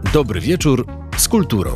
Dobry wieczór z kulturą.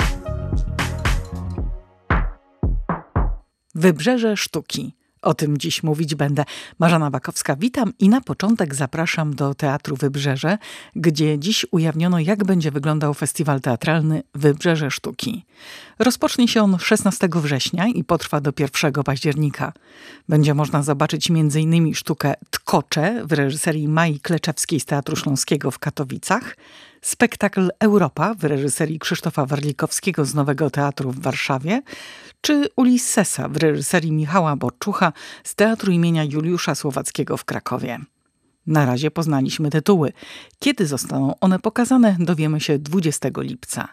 Wybrzeże sztuki. O tym dziś mówić będę. Marzena Bakowska, witam i na początek zapraszam do Teatru Wybrzeże, gdzie dziś ujawniono, jak będzie wyglądał festiwal teatralny Wybrzeże Sztuki. Rozpocznie się on 16 września i potrwa do 1 października. Będzie można zobaczyć m.in. sztukę Tkocze w reżyserii Mai Kleczewskiej z Teatru Śląskiego w Katowicach, spektakl Europa w reżyserii Krzysztofa Warlikowskiego z Nowego Teatru w Warszawie, czy Ulissesa w reżyserii Michała Borczucha z Teatru imienia Juliusza Słowackiego w Krakowie. Na razie poznaliśmy tytuły. Kiedy zostaną one pokazane, dowiemy się 20 lipca.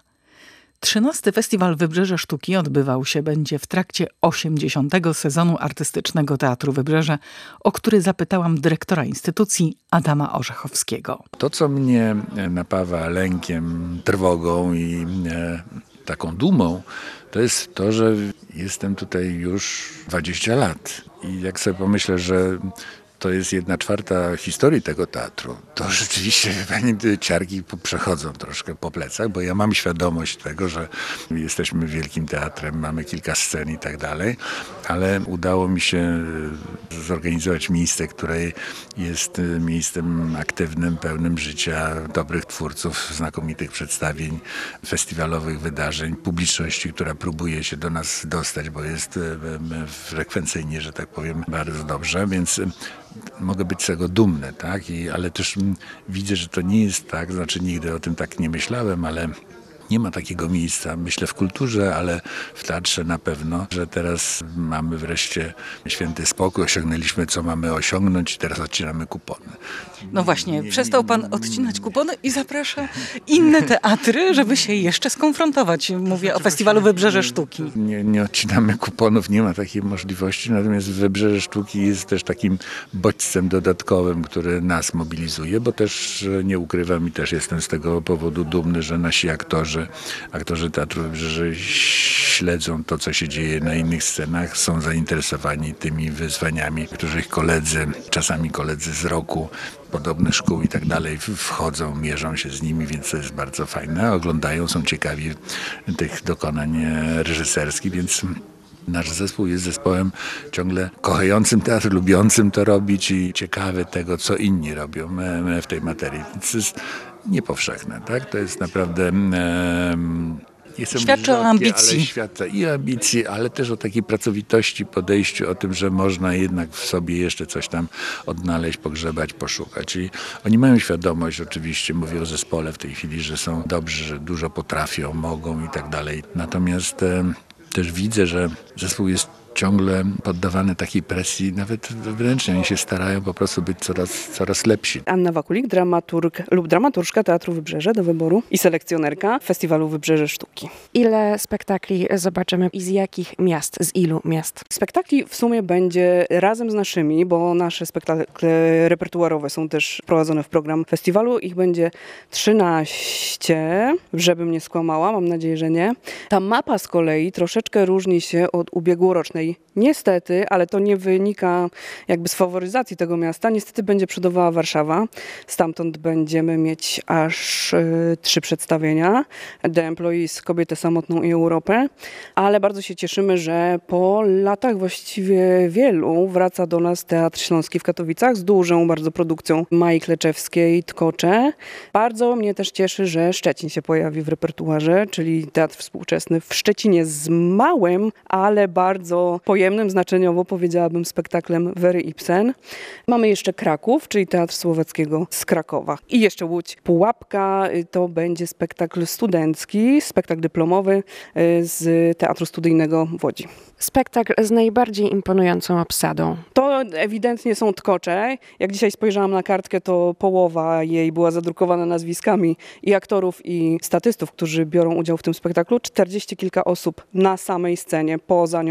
13. Festiwal Wybrzeże Sztuki odbywał się będzie w trakcie 80. sezonu artystycznego Teatru Wybrzeże, o który zapytałam dyrektora instytucji Adama Orzechowskiego. To, co mnie napawa lękiem, trwogą i taką dumą, to jest to, że jestem tutaj już 20 lat. I jak sobie pomyślę, że to jest 1/4 historii tego teatru, to rzeczywiście ciarki przechodzą troszkę po plecach, bo ja mam świadomość tego, że jesteśmy wielkim teatrem, mamy kilka scen i tak dalej, ale udało mi się zorganizować miejsce, które jest miejscem aktywnym, pełnym życia, dobrych twórców, znakomitych przedstawień, festiwalowych wydarzeń, publiczności, która próbuje się do nas dostać, bo jest frekwencyjnie, że tak powiem, bardzo dobrze, więc mogę być z tego dumny, tak? Ale też widzę, że to nie jest tak, znaczy nigdy o tym tak nie myślałem, ale nie ma takiego miejsca, myślę w kulturze, ale w teatrze na pewno, że teraz mamy wreszcie święty spokój, osiągnęliśmy co mamy osiągnąć i teraz odcinamy kupony. No właśnie, przestał pan odcinać kupony i zaprasza inne teatry, żeby się jeszcze skonfrontować. Mówię o festiwalu Wybrzeże Sztuki. Nie odcinamy kuponów, nie ma takiej możliwości, natomiast Wybrzeże Sztuki jest też takim bodźcem dodatkowym, który nas mobilizuje, bo też nie ukrywam i też jestem z tego powodu dumny, że nasi aktorzy Teatru Wybrzeże śledzą to, co się dzieje na innych scenach, są zainteresowani tymi wyzwaniami, których czasami koledzy z roku, podobnych szkół i tak dalej wchodzą, mierzą się z nimi, więc to jest bardzo fajne. Oglądają, są ciekawi tych dokonań reżyserskich, więc nasz zespół jest zespołem ciągle kochającym teatr, lubiącym to robić i ciekawy tego, co inni robią w tej materii. To jest niepowszechne, tak? To jest naprawdę... Świadczy o ambicji. Ale świadczy i o ambicji, ale też o takiej pracowitości, podejściu, o tym, że można jednak w sobie jeszcze coś tam odnaleźć, pogrzebać, poszukać. I oni mają świadomość, oczywiście, mówię o zespole w tej chwili, że są dobrzy, że dużo potrafią, mogą i tak dalej. Natomiast też widzę, że zespół jest ciągle poddawany takiej presji, nawet wewnętrznie. Oni się starają po prostu być coraz lepsi. Anna Wakulik, dramaturg lub dramaturżka Teatru Wybrzeże do wyboru i selekcjonerka Festiwalu Wybrzeże Sztuki. Ile spektakli zobaczymy i z jakich miast, z ilu miast? Spektakli w sumie będzie razem z naszymi, bo nasze spektakle repertuarowe są też wprowadzone w program festiwalu. Ich będzie 13, żebym nie skłamała, mam nadzieję, że nie. Ta mapa z kolei troszeczkę różni się od ubiegłorocznej. Niestety, ale to nie wynika jakby z faworyzacji tego miasta. Niestety będzie przodowała Warszawa. Stamtąd będziemy mieć aż 3 przedstawienia. The Employees, Kobietę samotną i Europę. Ale bardzo się cieszymy, że po latach właściwie wielu wraca do nas Teatr Śląski w Katowicach z dużą bardzo produkcją Mai Kleczewskiej, Tkocze. Bardzo mnie też cieszy, że Szczecin się pojawi w repertuarze, czyli teatr współczesny w Szczecinie z małym, ale bardzo pojemnym znaczeniowo, powiedziałabym, spektaklem Wery Ibsen. Mamy jeszcze Kraków, czyli Teatr Słowackiego z Krakowa. I jeszcze Łódź. Pułapka to będzie spektakl studencki, spektakl dyplomowy z Teatru Studyjnego w Łodzi. Spektakl z najbardziej imponującą obsadą. To ewidentnie są Tkocze. Jak dzisiaj spojrzałam na kartkę, to połowa jej była zadrukowana nazwiskami i aktorów, i statystów, którzy biorą udział w tym spektaklu. 40 kilka osób na samej scenie, poza nią oczywiście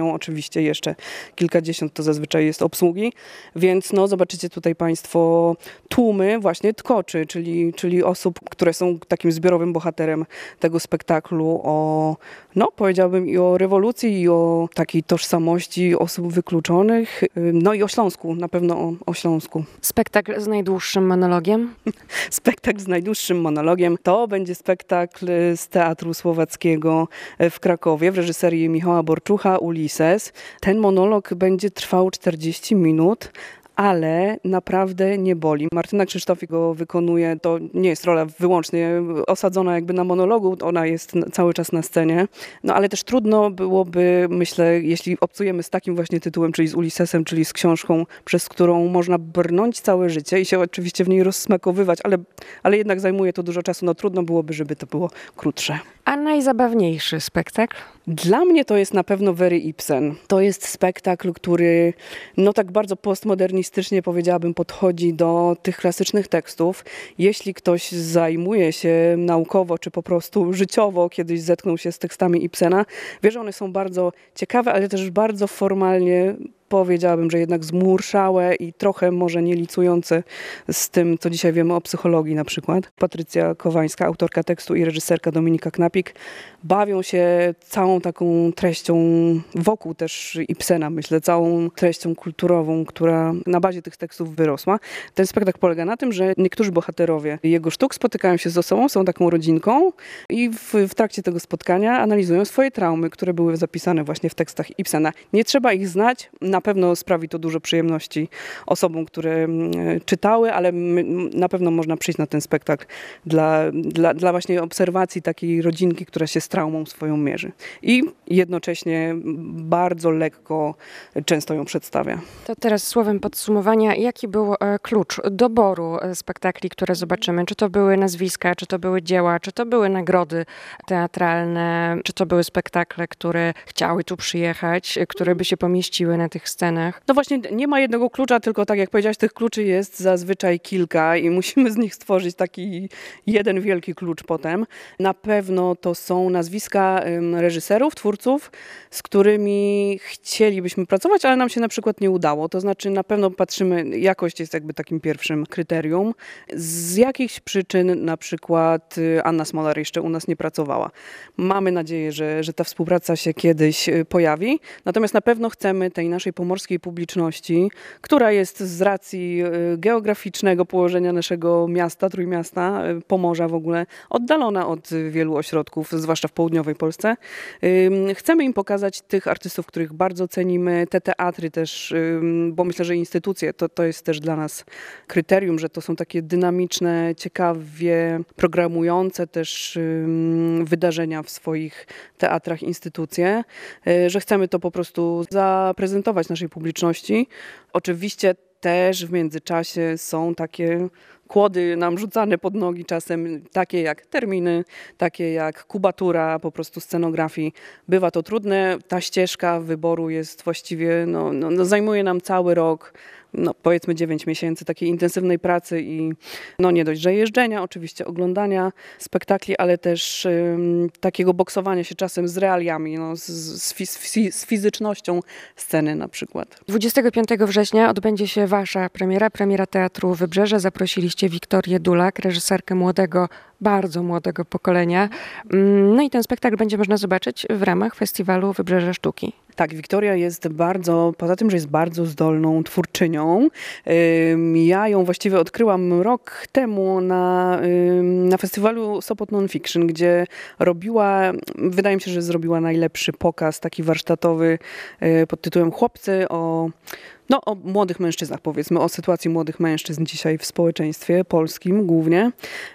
oczywiście jeszcze kilkadziesiąt to zazwyczaj jest obsługi, więc no zobaczycie tutaj Państwo tłumy właśnie tkoczy, czyli osób, które są takim zbiorowym bohaterem tego spektaklu o, no powiedziałbym i o rewolucji, i o takiej tożsamości osób wykluczonych, no i o Śląsku, na pewno o Śląsku. Spektakl z najdłuższym monologiem? Spektakl z najdłuższym monologiem to będzie spektakl z Teatru Słowackiego w Krakowie w reżyserii Michała Borczucha, Ulises. Ten monolog będzie trwał 40 minut. Ale naprawdę nie boli. Martyna Krzysztof go wykonuje, to nie jest rola wyłącznie osadzona jakby na monologu, ona jest cały czas na scenie. No ale też trudno byłoby, myślę, jeśli obcujemy z takim właśnie tytułem, czyli z Ulisesem, czyli z książką, przez którą można brnąć całe życie i się oczywiście w niej rozsmakowywać, ale jednak zajmuje to dużo czasu. No trudno byłoby, żeby to było krótsze. A najzabawniejszy spektakl? Dla mnie to jest na pewno Wery Ibsen. To jest spektakl, który no tak bardzo postmodernistycznie powiedziałabym podchodzi do tych klasycznych tekstów. Jeśli ktoś zajmuje się naukowo czy po prostu życiowo kiedyś zetknął się z tekstami Ibsena, wie, że one są bardzo ciekawe, ale też bardzo formalnie powiedziałabym, że jednak zmurszałe i trochę może nie licujące z tym, co dzisiaj wiemy o psychologii na przykład. Patrycja Kowańska, autorka tekstu i reżyserka Dominika Knapik bawią się całą taką treścią wokół też Ibsena, myślę, całą treścią kulturową, która na bazie tych tekstów wyrosła. Ten spektakl polega na tym, że niektórzy bohaterowie jego sztuk spotykają się ze sobą, są taką rodzinką i w trakcie tego spotkania analizują swoje traumy, które były zapisane właśnie w tekstach Ibsena. Nie trzeba ich znać, na pewno sprawi to dużo przyjemności osobom, które czytały, ale na pewno można przyjść na ten spektakl dla właśnie obserwacji takiej rodzinki, która się z traumą swoją mierzy. I jednocześnie bardzo lekko często ją przedstawia. To teraz słowem podsumowania, jaki był klucz doboru spektakli, które zobaczymy? Czy to były nazwiska, czy to były dzieła, czy to były nagrody teatralne, czy to były spektakle, które chciały tu przyjechać, które by się pomieściły na tych scenach? No właśnie nie ma jednego klucza, tylko tak jak powiedziałaś, tych kluczy jest zazwyczaj kilka i musimy z nich stworzyć taki jeden wielki klucz potem. Na pewno to są nazwiska reżyserów, twórców, z którymi chcielibyśmy pracować, ale nam się na przykład nie udało. To znaczy na pewno patrzymy, jakość jest jakby takim pierwszym kryterium. Z jakichś przyczyn na przykład Anna Smolar jeszcze u nas nie pracowała. Mamy nadzieję, że ta współpraca się kiedyś pojawi, natomiast na pewno chcemy tej naszej pomorskiej publiczności, która jest z racji geograficznego położenia naszego miasta, Trójmiasta, Pomorza w ogóle, oddalona od wielu ośrodków, zwłaszcza w południowej Polsce. Chcemy im pokazać tych artystów, których bardzo cenimy, te teatry też, bo myślę, że instytucje to jest też dla nas kryterium, że to są takie dynamiczne, ciekawie programujące też wydarzenia w swoich teatrach, instytucje, że chcemy to po prostu zaprezentować naszej publiczności. Oczywiście też w międzyczasie są takie kłody nam rzucane pod nogi czasem, takie jak terminy, takie jak kubatura po prostu scenografii. Bywa to trudne. Ta ścieżka wyboru jest właściwie, zajmuje nam cały rok, powiedzmy 9 miesięcy takiej intensywnej pracy i nie dość, że jeżdżenia, oczywiście oglądania spektakli, ale też takiego boksowania się czasem z realiami, z fizycznością sceny na przykład. 25 września odbędzie się wasza premiera Teatru Wybrzeże. Zaprosiliście Wiktorię Dulak, reżyserkę młodego, bardzo młodego pokolenia. No i ten spektakl będzie można zobaczyć w ramach festiwalu Wybrzeże Sztuki. Tak, Wiktoria jest poza tym, że jest bardzo zdolną twórczynią. Ja ją właściwie odkryłam rok temu na festiwalu Sopot Non-Fiction, gdzie wydaje mi się, że zrobiła najlepszy pokaz taki warsztatowy pod tytułem Chłopcy o młodych mężczyznach, powiedzmy, o sytuacji młodych mężczyzn dzisiaj w społeczeństwie polskim głównie.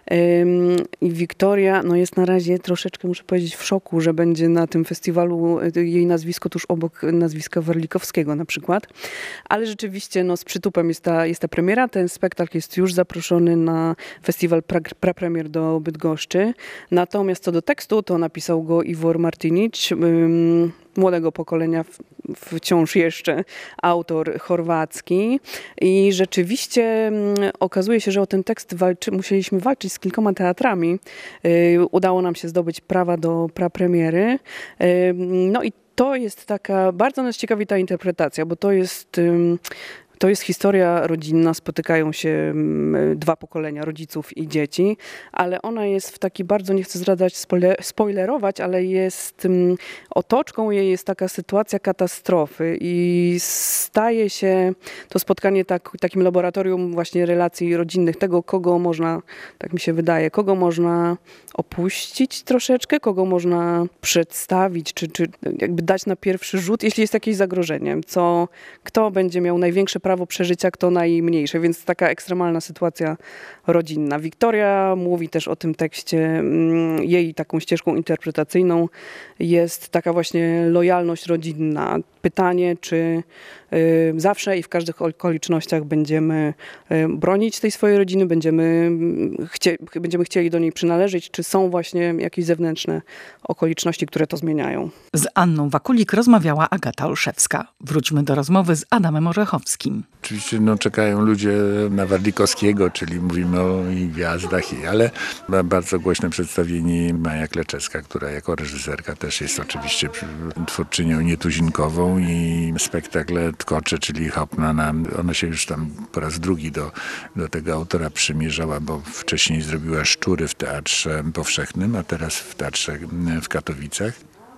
I Wiktoria jest na razie troszeczkę, muszę powiedzieć, w szoku, że będzie na tym festiwalu jej nazwisko tuż obok nazwiska Warlikowskiego na przykład. Ale rzeczywiście z przytupem jest ta premiera. Ten spektakl jest już zaproszony na festiwal prapremier do Bydgoszczy. Natomiast co do tekstu, to napisał go Iwor Martinić, młodego pokolenia, wciąż jeszcze autor chorwacki. I rzeczywiście okazuje się, że o ten tekst musieliśmy walczyć z kilkoma teatrami. Udało nam się zdobyć prawa do prapremiery. I To jest taka, bardzo nas ciekawi ta interpretacja, bo to jest historia rodzinna, spotykają się dwa pokolenia rodziców i dzieci, ale ona jest w taki bardzo, nie chcę zdradzać, spoilerować, ale jest otoczką jej jest taka sytuacja katastrofy i staje się to spotkanie takim laboratorium właśnie relacji rodzinnych, tego kogo można, tak mi się wydaje, kogo można opuścić troszeczkę, kogo można przedstawić, czy jakby dać na pierwszy rzut, jeśli jest jakieś zagrożenie, kto będzie miał największe prawo przeżycia, kto najmniejsze, więc taka ekstremalna sytuacja rodzinna. Wiktoria mówi też o tym tekście, jej taką ścieżką interpretacyjną jest taka właśnie lojalność rodzinna. Pytanie, czy zawsze i w każdych okolicznościach będziemy bronić tej swojej rodziny, będziemy chcieli do niej przynależeć, czy są właśnie jakieś zewnętrzne okoliczności, które to zmieniają. Z Anną Wakulik rozmawiała Agata Olszewska. Wróćmy do rozmowy z Adamem Orzechowskim. Oczywiście czekają ludzie na Warlikowskiego, czyli mówimy o ich gwiazdach, ale bardzo głośne przedstawienie Maja Kleczewska, która jako reżyserka też jest oczywiście twórczynią nietuzinkową i spektakle Tkocze, czyli Hauptmanna, ona się już tam po raz drugi do tego autora przymierzała, bo wcześniej zrobiła Szczury w Teatrze Powszechnym, a teraz w Teatrze w Katowicach.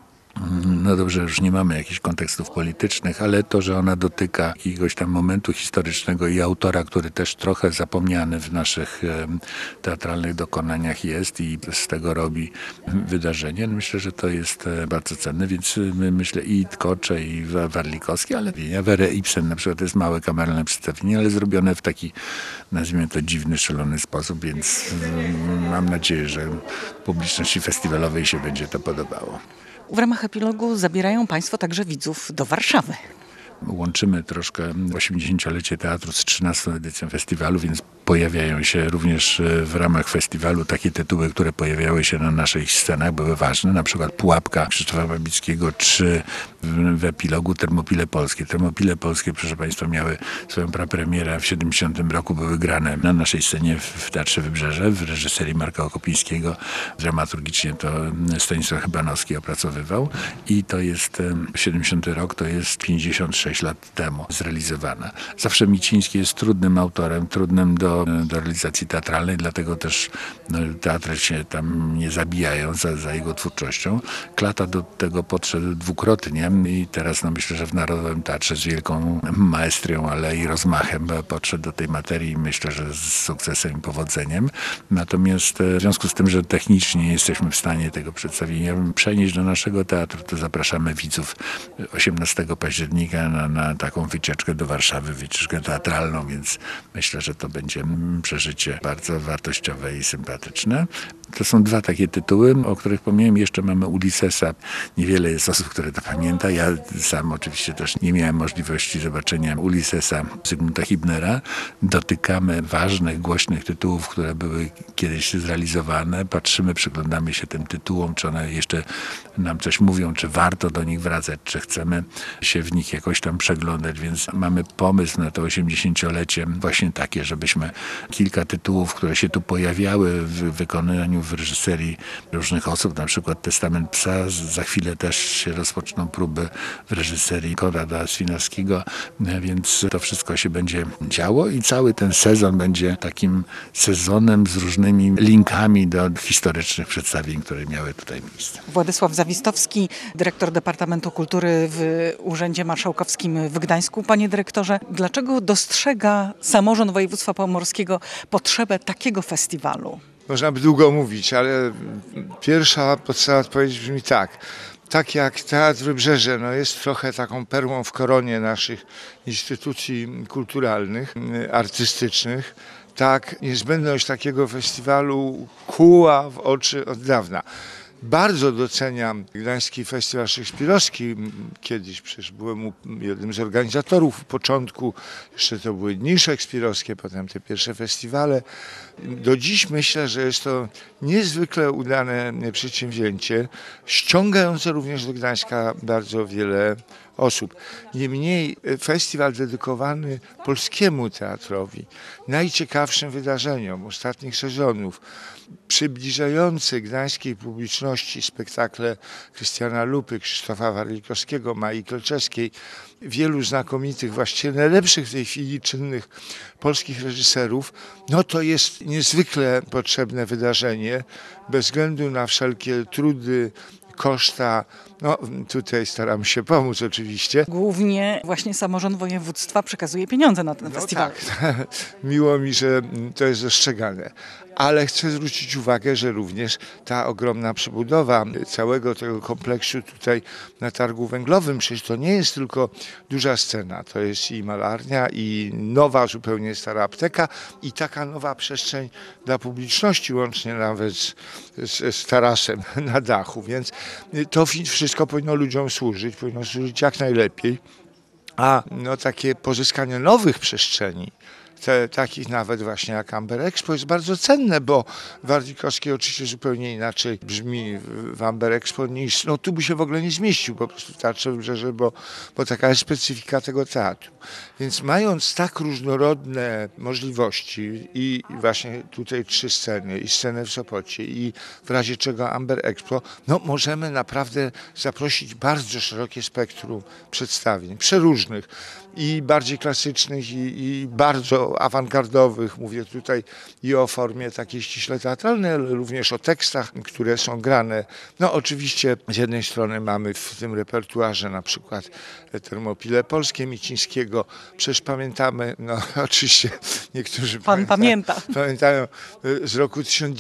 No dobrze, już nie mamy jakichś kontekstów politycznych, ale to, że ona dotyka jakiegoś tam momentu historycznego i autora, który też trochę zapomniany w naszych teatralnych dokonaniach jest i z tego robi wydarzenie, myślę, że to jest bardzo cenne, więc myślę i Tkocze, i Warlikowski, ale Werę Ibsen na przykład to jest małe kameralne przedstawienie, ale zrobione w taki, nazwijmy to, dziwny, szalony sposób, więc mam nadzieję, że publiczności festiwalowej się będzie to podobało. W ramach epilogu zabierają Państwo także widzów do Warszawy. Łączymy troszkę 80-lecie teatru z 13. edycją festiwalu, więc pojawiają się również w ramach festiwalu takie tytuły, które pojawiały się na naszych scenach, były ważne, na przykład Pułapka Krzysztofa Babickiego, czy w epilogu Termopile Polskie. Termopile Polskie, proszę Państwa, miały swoją prapremierę w 70 roku, były grane na naszej scenie w Teatrze Wybrzeże w reżyserii Marka Okopińskiego. Dramaturgicznie to Stanisław Chybanowski opracowywał i to jest 70 rok, to jest 56 lat temu zrealizowana. Zawsze Miciński jest trudnym autorem, trudnym do realizacji teatralnej, dlatego też teatry się tam nie zabijają za jego twórczością. Klata do tego podszedł dwukrotnie i teraz myślę, że w Narodowym Teatrze z wielką maestrią, ale i rozmachem podszedł do tej materii i myślę, że z sukcesem i powodzeniem. Natomiast w związku z tym, że technicznie nie jesteśmy w stanie tego przedstawienia przenieść do naszego teatru, to zapraszamy widzów 18 października na taką wycieczkę do Warszawy, wycieczkę teatralną, więc myślę, że to będzie przeżycie bardzo wartościowe i sympatyczne. To są dwa takie tytuły, o których pomniałem. Jeszcze mamy Ulyssesa. Niewiele jest osób, które to pamięta. Ja sam oczywiście też nie miałem możliwości zobaczenia Ulyssesa Zygmunta Hibnera. Dotykamy ważnych, głośnych tytułów, które były kiedyś zrealizowane. Patrzymy, przyglądamy się tym tytułom, czy one jeszcze nam coś mówią, czy warto do nich wracać, czy chcemy się w nich jakoś tam przeglądać. Więc mamy pomysł na to 80-lecie właśnie takie, żebyśmy kilka tytułów, które się tu pojawiały w wykonaniu, w reżyserii różnych osób, na przykład Testament psa, za chwilę też się rozpoczną próby w reżyserii Konrada Swinarskiego, więc to wszystko się będzie działo i cały ten sezon będzie takim sezonem z różnymi linkami do historycznych przedstawień, które miały tutaj miejsce. Władysław Zawistowski, dyrektor Departamentu Kultury w Urzędzie Marszałkowskim w Gdańsku. Panie dyrektorze, dlaczego dostrzega samorząd województwa pomorskiego potrzebę takiego festiwalu? Można by długo mówić, ale pierwsza podstawowa odpowiedź brzmi tak. Tak jak Teatr Wybrzeże jest trochę taką perłą w koronie naszych instytucji kulturalnych, artystycznych, tak niezbędność takiego festiwalu kuła w oczy od dawna. Bardzo doceniam Gdański Festiwal Szekspirowski. Kiedyś przecież byłem jednym z organizatorów. W początku jeszcze to były Dni Szekspirowskie, potem te pierwsze festiwale. Do dziś myślę, że jest to niezwykle udane przedsięwzięcie, ściągające również do Gdańska bardzo wiele osób. Niemniej festiwal dedykowany polskiemu teatrowi, najciekawszym wydarzeniom ostatnich sezonów, przybliżający gdańskiej publiczności spektakle Krystiana Lupy, Krzysztofa Warlikowskiego, Mai Kloczeskiej, wielu znakomitych, właściwie najlepszych w tej chwili czynnych polskich reżyserów, no to jest niezwykle potrzebne wydarzenie, bez względu na wszelkie trudy, koszta. No tutaj staram się pomóc oczywiście. Głównie właśnie samorząd województwa przekazuje pieniądze na ten festiwal. Tak, miło mi, że to jest dostrzegane. Ale chcę zwrócić uwagę, że również ta ogromna przebudowa całego tego kompleksu tutaj na Targu Węglowym, przecież to nie jest tylko duża scena, to jest i malarnia, i nowa, zupełnie stara apteka, i taka nowa przestrzeń dla publiczności, łącznie nawet z tarasem na dachu, więc to wszystko powinno ludziom służyć, powinno służyć jak najlepiej, a no, takie pozyskanie nowych przestrzeni, takich nawet właśnie jak Amber Expo, jest bardzo cenne, bo Warlikowski oczywiście zupełnie inaczej brzmi w Amber Expo niż, no tu by się w ogóle nie zmieścił po prostu w Teatrze Wybrzeże, bo taka jest specyfika tego teatru. Więc mając tak różnorodne możliwości i właśnie tutaj 3 sceny, i scenę w Sopocie, i w razie czego Amber Expo, no możemy naprawdę zaprosić bardzo szerokie spektrum przedstawień, przeróżnych, i bardziej klasycznych, i bardzo awangardowych. Mówię tutaj i o formie takiej ściśle teatralnej, ale również o tekstach, które są grane. No oczywiście z jednej strony mamy w tym repertuarze na przykład Termopile Polskie Micińskiego. Przecież pamiętamy, no oczywiście niektórzy pamiętają z roku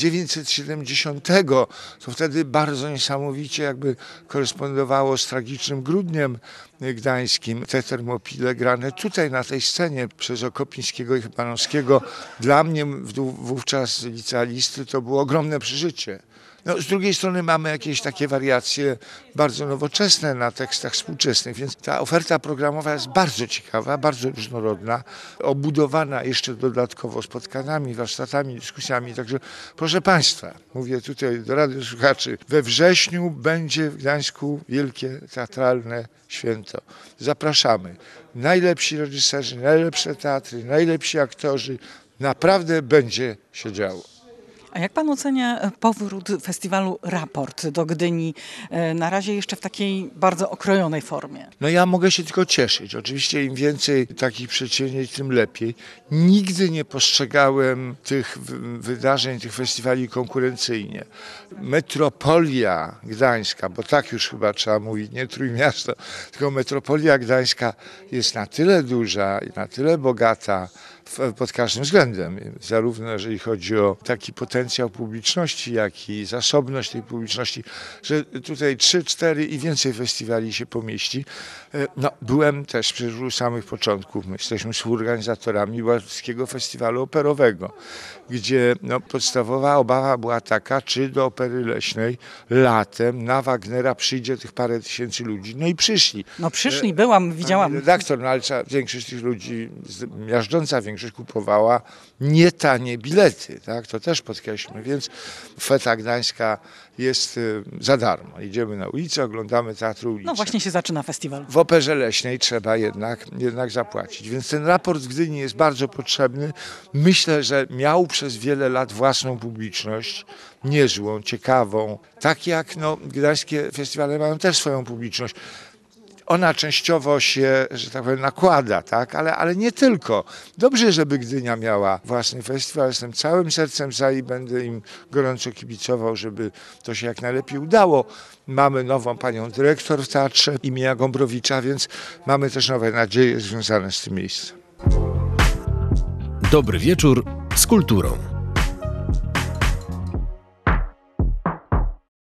1970. To wtedy bardzo niesamowicie jakby korespondowało z tragicznym grudniem gdańskim. Te Termopile grane tutaj na tej scenie przez Okopińskiego i Chybanowskiego. Dla mnie wówczas licealisty to było ogromne przeżycie. No, z drugiej strony mamy jakieś takie wariacje bardzo nowoczesne na tekstach współczesnych, więc ta oferta programowa jest bardzo ciekawa, bardzo różnorodna, obudowana jeszcze dodatkowo spotkaniami, warsztatami, dyskusjami. Także proszę Państwa, mówię tutaj do radiosłuchaczy, we wrześniu będzie w Gdańsku wielkie teatralne święto. Zapraszamy. Najlepsi reżyserzy, najlepsze teatry, najlepsi aktorzy. Naprawdę będzie się działo. A jak pan ocenia powrót festiwalu Raport do Gdyni, na razie jeszcze w takiej bardzo okrojonej formie? No ja mogę się tylko cieszyć. Oczywiście im więcej takich przedsięwzięć, tym lepiej. Nigdy nie postrzegałem tych wydarzeń, tych festiwali konkurencyjnie. Metropolia Gdańska, bo tak już chyba trzeba mówić, nie Trójmiasto, tylko metropolia Gdańska jest na tyle duża i na tyle bogata, pod każdym względem, zarówno jeżeli chodzi o taki potencjał publiczności, jak i zasobność tej publiczności, że tutaj 3, 4 i więcej festiwali się pomieści. No, byłem też przecież u samych początków, my jesteśmy współorganizatorami Łódzkiego Festiwalu Operowego, gdzie no, podstawowa obawa była taka, czy do Opery Leśnej latem na Wagnera przyjdzie tych parę tysięcy ludzi. No i przyszli. No przyszli, widziałam. Redaktor, no ale większość tych ludzi, miażdżąca większość kupowała nietanie bilety, tak? To też podkreślmy, więc Feta Gdańska jest za darmo. Idziemy na ulicę, oglądamy teatr uliczny. No właśnie się zaczyna festiwal. W Operze Leśnej trzeba jednak zapłacić, więc ten raport w Gdyni jest bardzo potrzebny. Myślę, że miał przez wiele lat własną publiczność, niezłą, ciekawą. Tak jak no, gdańskie festiwale mają też swoją publiczność. Ona częściowo się, że tak powiem, nakłada, tak? Ale nie tylko. Dobrze, żeby Gdynia miała własny festiwal. Jestem całym sercem za i będę im gorąco kibicował, żeby to się jak najlepiej udało. Mamy nową panią dyrektor w Teatrze imienia Gombrowicza, więc mamy też nowe nadzieje związane z tym miejscem. Dobry wieczór z kulturą.